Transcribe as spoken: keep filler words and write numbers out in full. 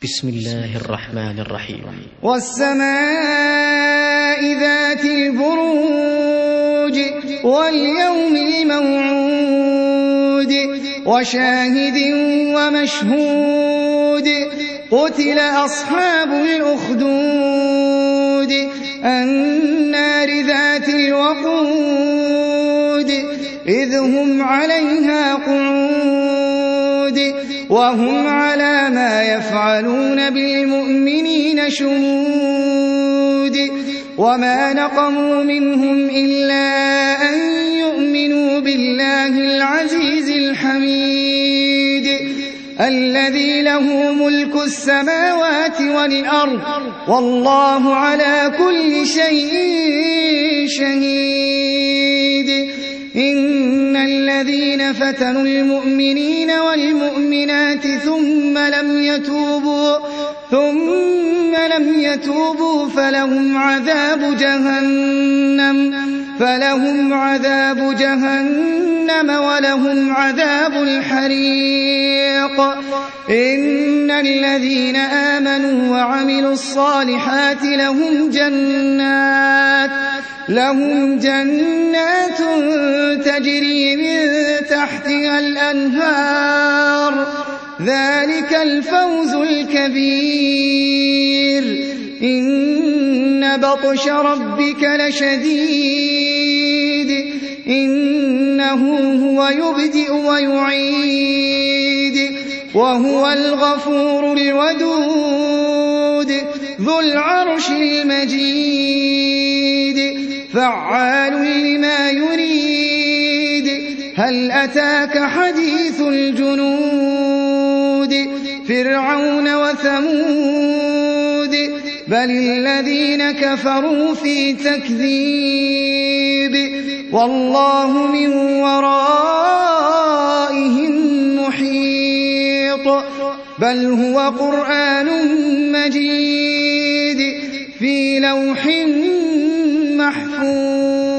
بسم الله الرحمن الرحيم. والسماء ذات البروج واليوم الموعود وشاهد ومشهود قتل أصحاب الأخدود النار ذات الوقود إذ هم عليها قعود وهم على ما يفعلون بالمؤمنين شهود وما نقموا منهم إلا أن يؤمنوا بالله العزيز الحميد الذي له ملك السماوات والأرض والله على كل شيء شهيد. إن الذين فتنوا المؤمنين والمؤمنات ثم لم يتوبوا ثم لم يتوبوا فلهم عذاب جهنم فلهم عذاب جهنم ولهم عذاب الحريق. إن الذين آمنوا وعملوا الصالحات لهم جنات لهم جنات تجري من تحتها الأنهار ذلك الفوز الكبير. إن بطش ربك لشديد إنه هو يبدئ ويعيد وهو الغفور الودود ذو العرش المجيد فعال لما يريد. هل أتاك حديث الجنود فرعون وثمود بل الذين كفروا في تكذيب والله من ورائهم محيط. بل هو قرآن مجيد في لوح محفوظ.